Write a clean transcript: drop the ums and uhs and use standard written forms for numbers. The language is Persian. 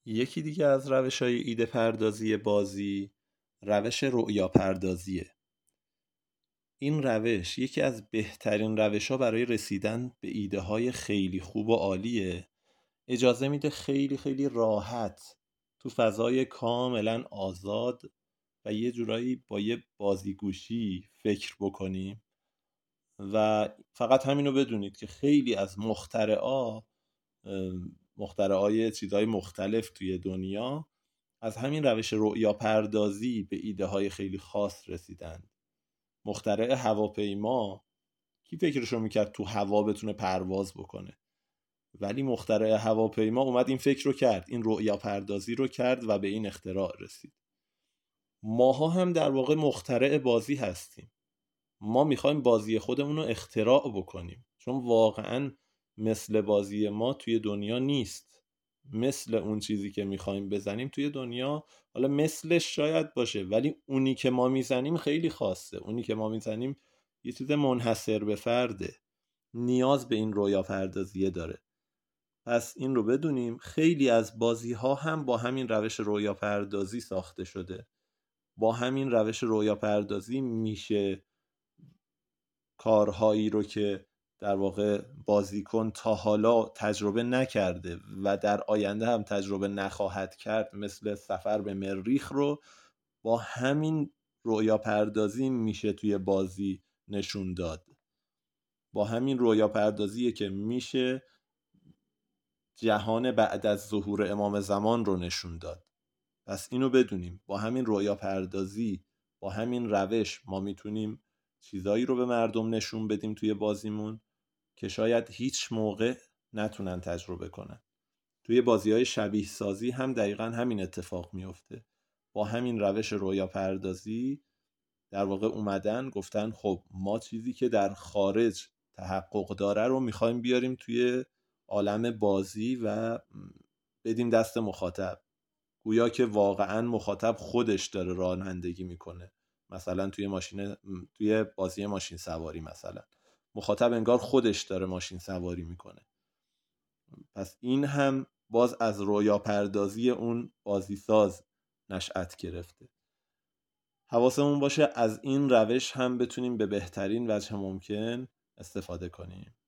یکی دیگه از روش‌های ایده پردازی بازی روش رؤیا پردازیه. این روش یکی از بهترین روش‌ها برای رسیدن به ایده‌های خیلی خوب و عالیه. اجازه میده خیلی خیلی راحت تو فضای کاملا آزاد و یه جورایی با یه بازیگوشی فکر بکنیم و فقط همینو بدونید که خیلی از مخترعای چیزهای مختلف توی دنیا از همین روش رؤیا پردازی به ایده های خیلی خاص رسیدن. مخترع هواپیما کی فکرشو میکرد تو هوا بتونه پرواز بکنه؟ ولی مخترع هواپیما اومد این فکر رو کرد، این رؤیا پردازی رو کرد و به این اختراع رسید. ماها هم در واقع مخترع بازی هستیم. ما میخوایم بازی خودمون رو اختراع بکنیم، چون واقعا مثل بازی ما توی دنیا نیست. مثل اون چیزی که میخوایم بزنیم توی دنیا، حالا مثلش شاید باشه، ولی اونی که ما میزنیم خیلی خاصه. اونی که ما میزنیم یه چیز منحصر به فرده، نیاز به این رویا پردازیه داره. پس این رو بدونیم خیلی از بازی ها هم با همین روش رویا پردازی ساخته شده. با همین روش رویا پردازی میشه کارهایی رو که در واقع بازیکن تا حالا تجربه نکرده و در آینده هم تجربه نخواهد کرد، مثل سفر به مریخ، رو با همین رؤیا پردازی میشه توی بازی نشون داد. با همین رؤیا پردازیه که میشه جهان بعد از ظهور امام زمان رو نشون داد. پس اینو بدونیم با همین رؤیا پردازی، با همین روش ما میتونیم چیزایی رو به مردم نشون بدیم توی بازیمون که شاید هیچ موقع نتونن تجربه کنن. توی بازی‌های شبیه سازی هم دقیقاً همین اتفاق میفته. با همین روش رؤیا پردازی در واقع اومدن گفتن خب ما چیزی که در خارج تحقق داره رو میخوایم بیاریم توی عالم بازی و بدیم دست مخاطب، گویا که واقعا مخاطب خودش داره رانندگی میکنه. مثلا توی بازی ماشین سواری مثلا مخاطب انگار خودش داره ماشین سواری میکنه. پس این هم باز از رویا پردازی اون بازی ساز نشأت گرفته. حواسمون باشه از این روش هم بتونیم به بهترین وجه ممکن استفاده کنیم.